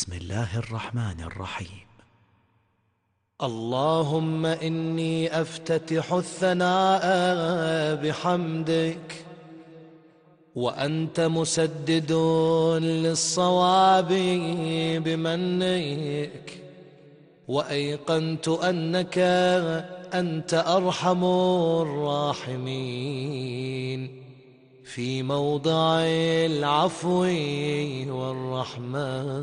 بسم الله الرحمن الرحيم. اللهم إني أفتتح الثناء بحمدك، وأنت مسدد للصواب بمنك، وأيقنت أنك أنت أرحم الراحمين في موضع العفو والرحمة،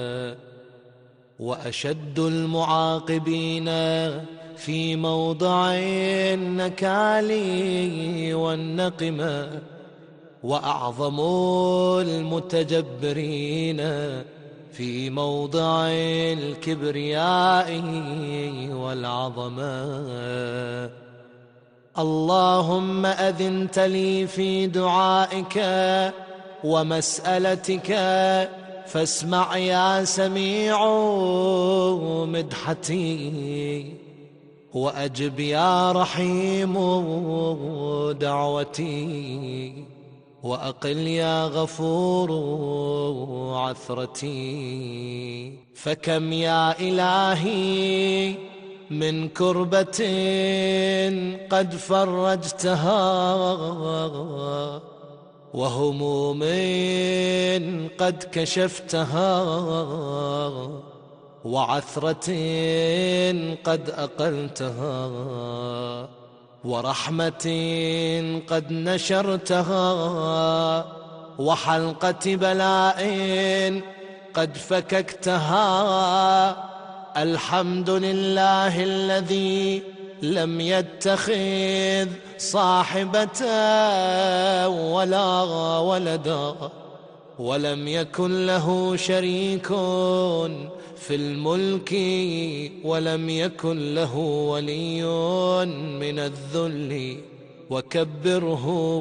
وأشد المعاقبين في موضع النكال والنقمة، وأعظم المتجبرين في موضع الكبرياء والعظمة. اللهم أذنت لي في دعائك ومسألتك، فاسمع يا سميع مدحتي، وأجب يا رحيم دعوتي، وأقل يا غفور عثرتي. فكم يا إلهي من كربة قد فرجتها، وهموم قد كشفتها، وعثرة قد أقلتها، ورحمة قد نشرتها، وحلقة بلاء قد فككتها. الحمد لله الذي لم يتخذ صاحبة ولا ولدا، ولم يكن له شريك في الملك، ولم يكن له ولي من الذل، وكبره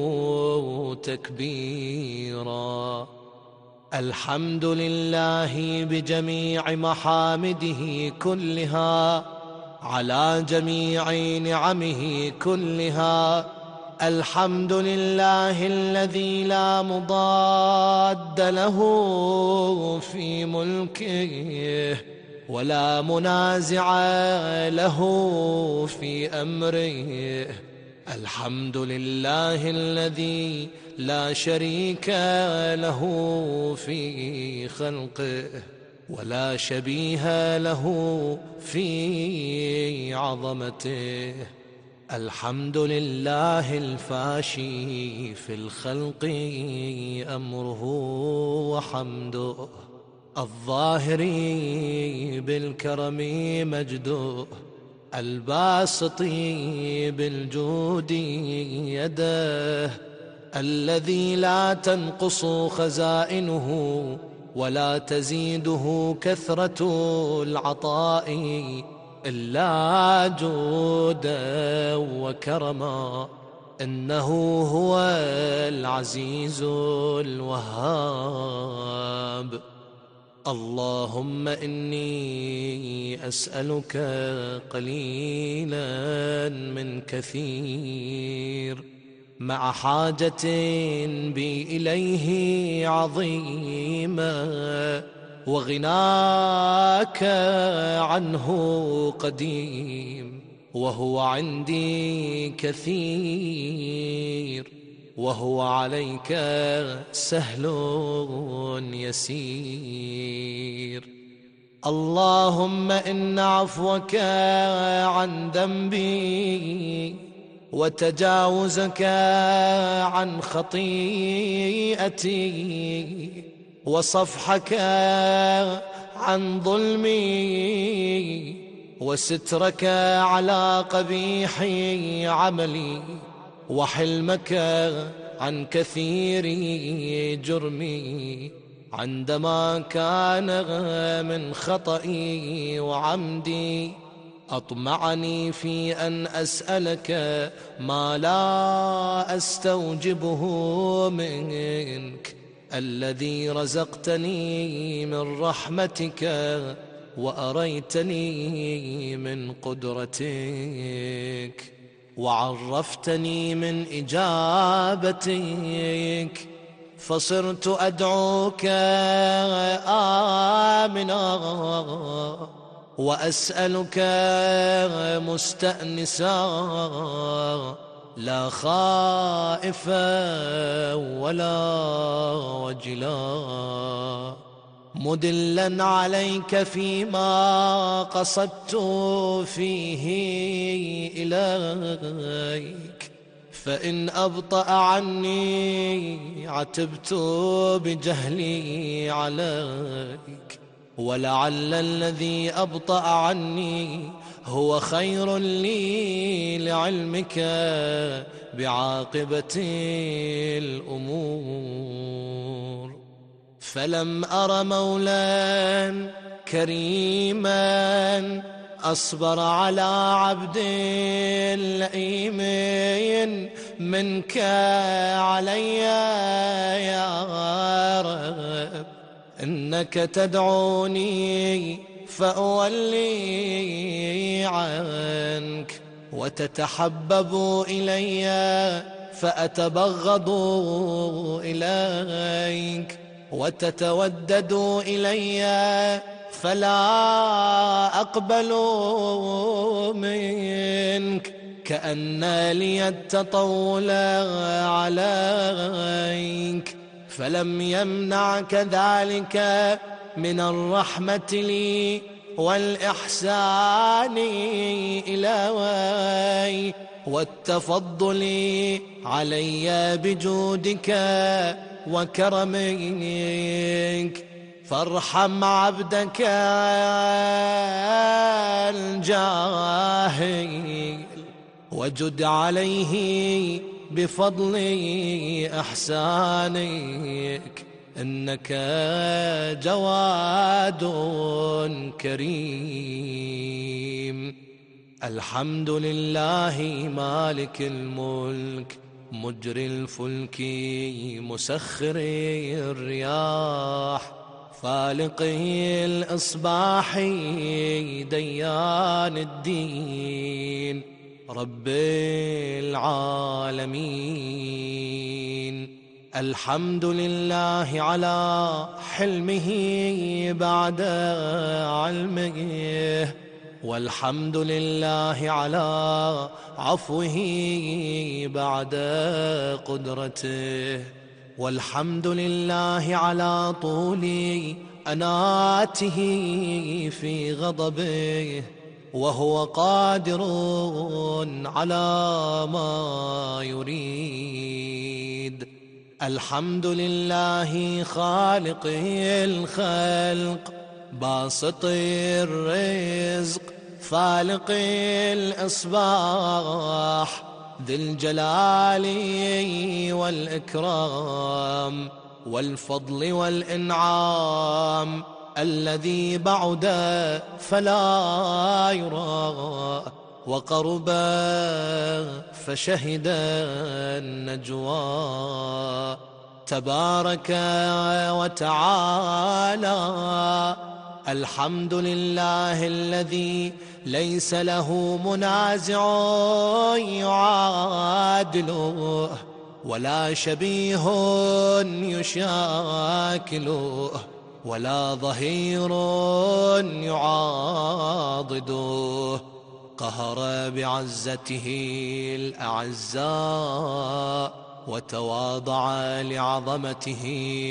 تكبيرا. الحمد لله بجميع محامده كلها، على جميع نعمه كلها. الحمد لله الذي لا مضاد له في ملكه، ولا منازع له في أمره. الحمد لله الذي لا شريك له في خلقه، ولا شبيه له في عظمته. الحمد لله الفاشي في الخلق أمره وحمده، الظاهر بالكرم مجده، الباسط بالجود يده، الذي لا تنقص خزائنه ولا تزيده كثرة العطاء إلا جودا وكرما. إنه هو العزيز الوهاب. اللهم إني أسألك قليلا من كثير، مع حاجة بي إليه عظيمة، وغناك عنه قديم، وهو عندي كثير، وهو عليك سهل يسير. اللهم إن عفوك عن ذنبي، وتجاوزك عن خطيئتي، وصفحك عن ظلمي، وسترك على قبيح عملي، وحلمك عن كثير جرمي، عندما كان من خطئي وعمدي. أطمعني في أن أسألك ما لا أستوجبه منك، الذي رزقتني من رحمتك، وأريتني من قدرتك، وعرفتني من إجابتك، فصرت أدعوك آمنا وأسألك مستأنسا، لا خائفا ولا وجلا، مدلا عليك فيما قصدت فيه إليك. فإن أبطأ عني عتبت بجهلي عليك، ولعل الذي أبطأ عني هو خير لي لعلمك بعاقبة الأمور. فلم أر مولا كريما أصبر على عبد لئيم منك علي يا رب. إنك تدعوني فأولي عنك، وتتحبب إلي فأتبغض إليك، وتتودد إلي فلا أقبل منك، كأن لي التطول عليك. فلم يمنعك ذلك من الرحمة لي والإحسان إلي والتفضل علي بجودك وكرمك. فارحم عبدك الجاهل وجد عليه بفضل إحسانك، إنك جواد كريم. الحمد لله مالك الملك مجري الفلك مسخر الرياح، فالق الإصباح ديان الدين رب العالمين. الحمد لله على حلمه بعد علمه، والحمد لله على عفوه بعد قدرته، والحمد لله على طول أناته في غضبه، وهو قادر على ما يريد. الحمد لله خالق الخلق باسط الرزق فالق الإصباح ذي الجلال والإكرام والفضل والإنعام، الذي بعد فلا يرى وقرب فشهد النجوى. تبارك وتعالى الحمد لله الذي ليس له منازع يعادله، ولا شبيه يشاكله، ولا ظهير يعاضده. قهر بعزته الأعزاء، وتواضع لعظمته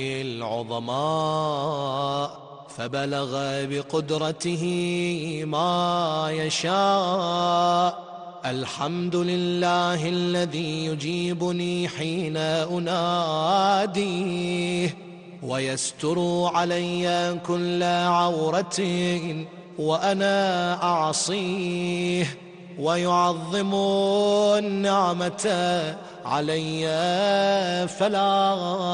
العظماء، فبلغ بقدرته ما يشاء. الحمد لله الذي يجيبني حين أناديه، ويستر علي كل عورة وأنا أعصيه، ويعظم النعمة علي فلا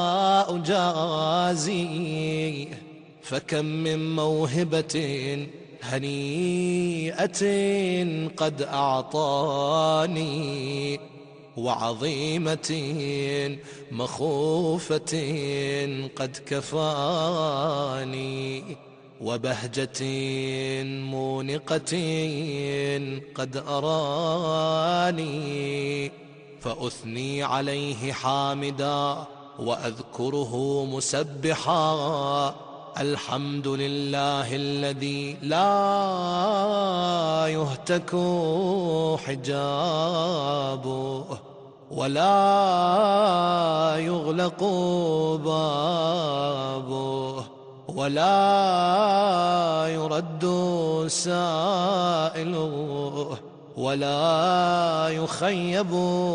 أجازيه. فكم من موهبة هنيئة قد أعطاني، وعظيمة مخوفة قد كفاني، وبهجة مونقة قد أراني. فأثني عليه حامدا وأذكره مسبحا. الحمد لله الذي لا يهتك حجابه ولا يغلق بابه ولا يرد سائله ولا يخيب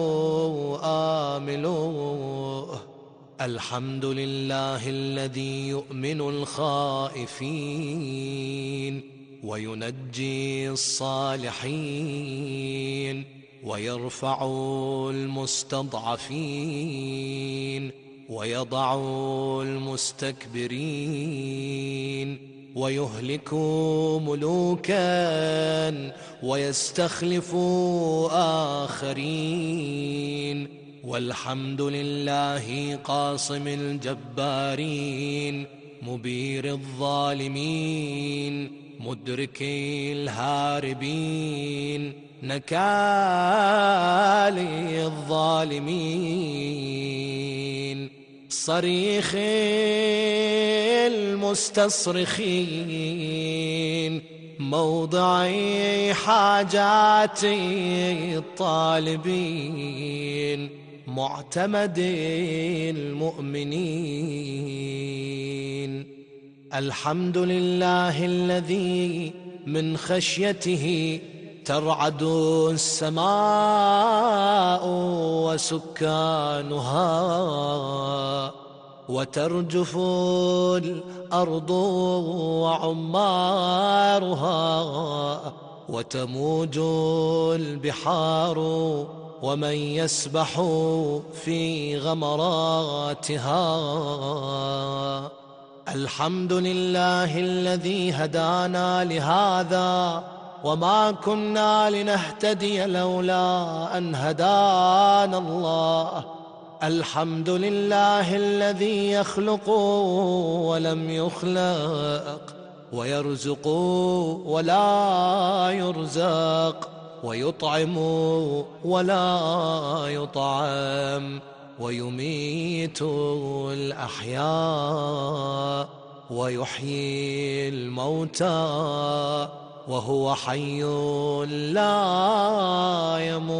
آمله. الحمد لله الذي يؤمن الخائفين وينجي الصالحين ويرفع المستضعفين ويضع المستكبرين ويهلك ملوكا ويستخلف آخرين. والحمد لله قاصم الجبارين مبير الظالمين مدرك الهاربين نكال الظالمين صريخ المستصرخين موضع حاجات الطالبين معتمد المؤمنين. الحمد لله الذي من خشيته ترعد السماء وسكانها وترجف الأرض وعمارها وتموج البحار ومن يسبح في غمراتها. الحمد لله الذي هدانا لهذا وما كنا لنهتدي لولا أن هدانا الله. الحمد لله الذي يخلق ولم يخلق ويرزق ولا يرزق ويطعم ولا يطعم ويميت الأحياء ويحيي الموتى وهو حي لا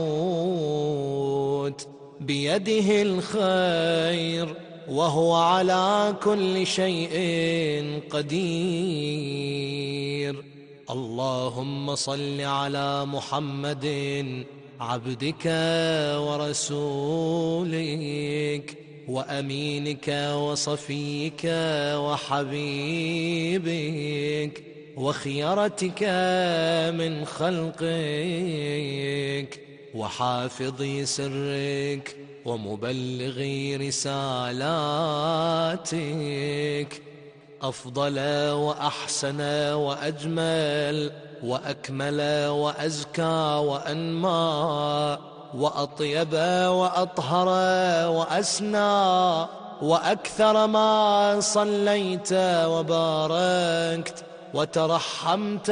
يموت بيده الخير وهو على كل شيء قدير. اللهم صل على محمد عبدك ورسولك وأمينك وصفيك وحبيبك وخيرتك من خلقك وحافظ سرك ومبلغ رسالاتك أفضل وأحسن وأجمل وأكمل وأزكى وأنمى وأطيب وأطهر وأسنى وأكثر ما صليت وباركت وترحمت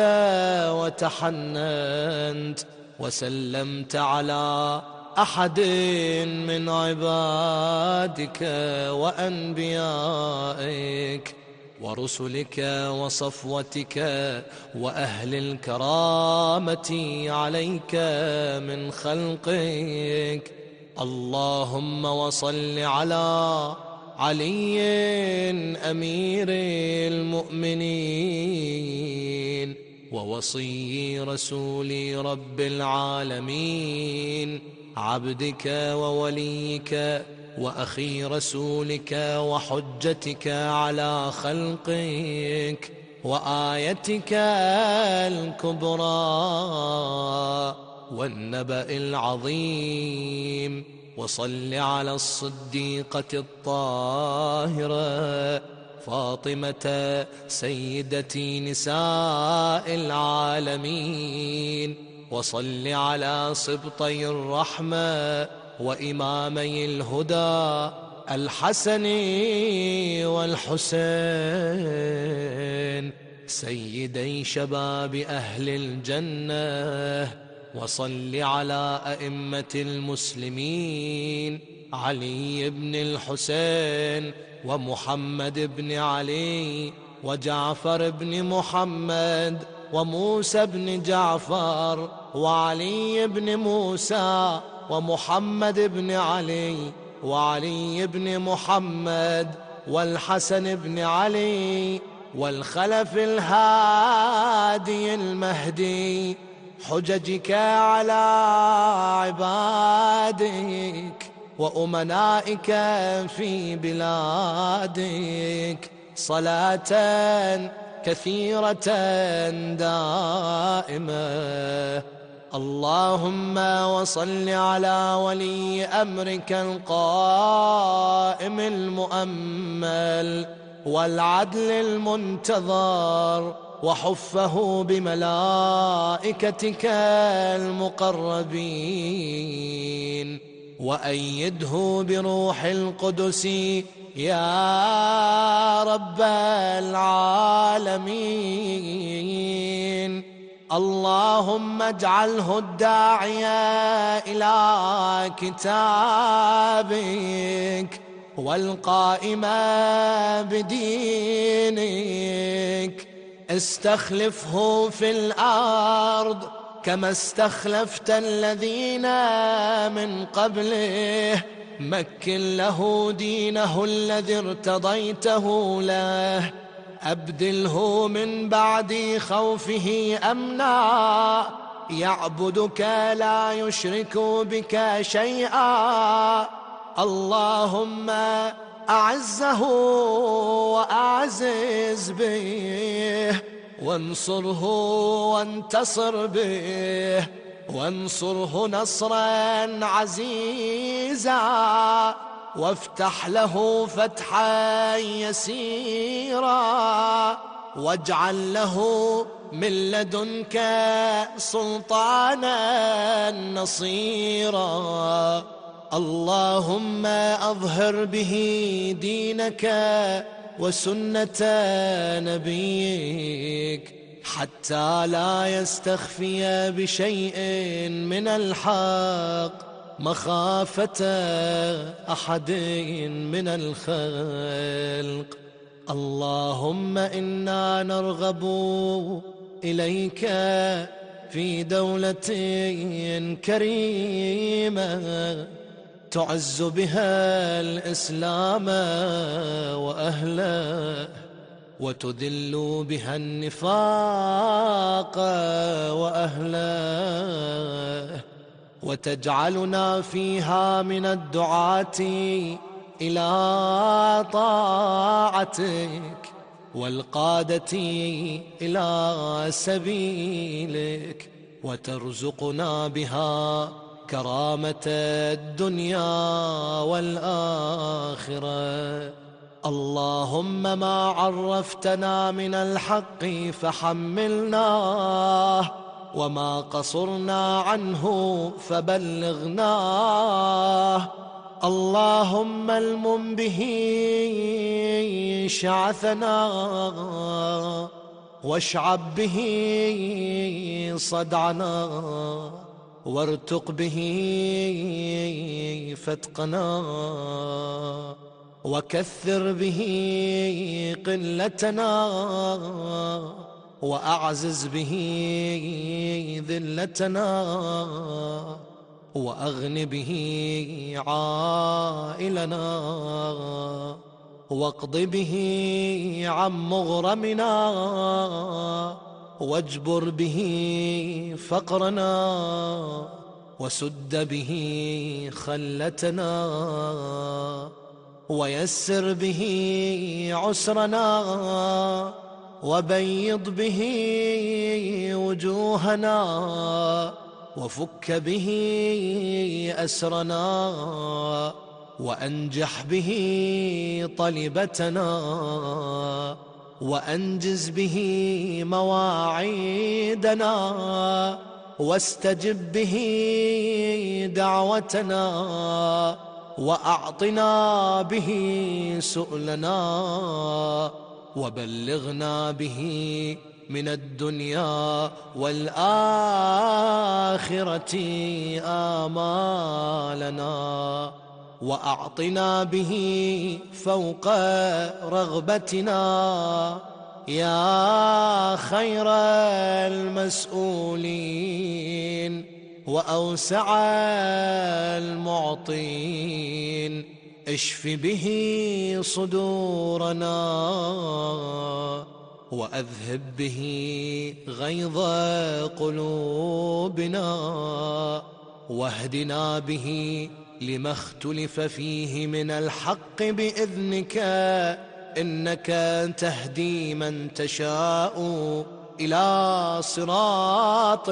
وتحننت وسلمت على أحد من عبادك وأنبيائك ورسلك وصفوتك وأهل الكرامة عليك من خلقك. اللهم وصل على علي أمير المؤمنين ووصي رسول رب العالمين عبدك ووليك وأخي رسولك وحجتك على خلقك وآيتك الكبرى والنبأ العظيم. وصل على الصديقة الطاهرة فاطمة سيدة نساء العالمين. وصل على سبطي الرحمة وإمامي الهدى الحسن والحسين سيدي شباب أهل الجنة. وصل على أئمة المسلمين علي بن الحسين ومحمد بن علي وجعفر بن محمد وموسى بن جعفر وعلي بن موسى ومحمد بن علي وعلي بن محمد والحسن بن علي والخلف الهادي المهدي، حججك على عبادك وأمنائك في بلادك صلاة كثيرة دائمة. اللهم وصل على ولي أمرك القائم المؤمل والعدل المنتظر، وحفه بملائكتك المقربين، وأيده بروح القدس يا رب العالمين. اللهم اجعله الداعية إلى كتابك والقائم بدينك، استخلفه في الأرض كما استخلفت الذين من قبله، مكن له دينه الذي ارتضيته له، أبدله من بعد خوفه أمنا، يعبدك لا يشرك بك شيئا. اللهم أعزه وأعزز به، وانصره وانتصر به، وانصره نصرا عزيزا، وافتح له فتحا يسيرا، واجعل له من لدنك سلطانا نصيرا. اللهم أظهر به دينك وسنة نبيك، حتى لا يستخفي بشيء من الحق مخافة أحد من الخلق. اللهم إنا نرغب إليك في دولة كريمة تعز بها الإسلام وأهله، وتذل بها النفاق وأهله، وتجعلنا فيها من الدعاة إلى طاعتك والقادة إلى سبيلك، وترزقنا بها كرامة الدنيا والآخرة. اللهم ما عرفتنا من الحق فحملناه، وما قصرنا عنه فبلغناه. اللهم المم به شعثنا، واشعب به صدعنا، وارتق به فتقنا، وكثر به قلتنا، وأعزز به ذلتنا، وأغن به عائلنا، واقض به عن مغرمنا، واجبر به فقرنا، وسد به خلتنا، ويسر به عسرنا، وبيض به وجوهنا، وفك به أسرنا، وأنجح به طلبتنا، وأنجز به مواعيدنا، واستجب به دعوتنا، وأعطنا به سؤلنا، وبلغنا به من الدنيا والآخرة آمالنا. وأعطنا به فوق رغبتنا يا خير المسؤولين وأوسع المعطين. اشف به صدورنا وأذهب به غيظ قلوبنا، واهدنا به لما اختلف فيه من الحق بإذنك، إنك تهدي من تشاء إلى صراط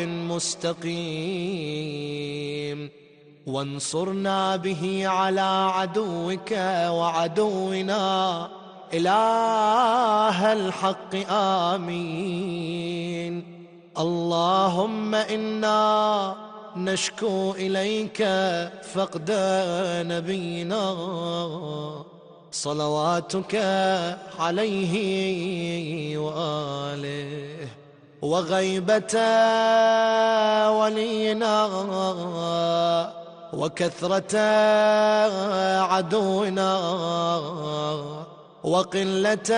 مستقيم. وانصرنا به على عدوك وعدونا إله الحق آمين. اللهم إنا نشكو إليك فقد نبينا صلواتك عليه وآله، وغيبة ولينا وكثرة عدونا وقلة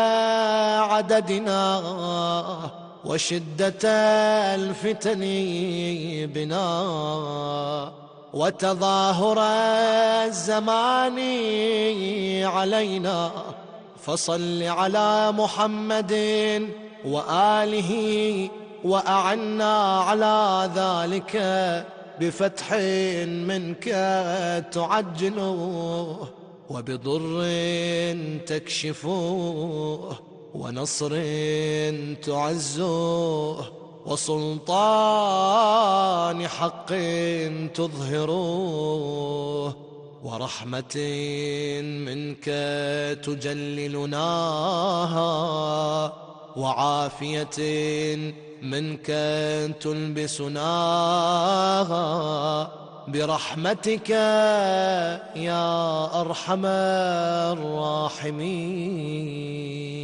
عددنا وشدة الفتن بنا وتظاهر الزمان علينا. فصل على محمد وآله وأعنا على ذلك بفتح منك تعجله، وبضر تكشفه، ونصر تعزه، وسلطان حق تظهره، ورحمة منك تجللناها، وعافية منك تلبسناها برحمتك يا أرحم الراحمين.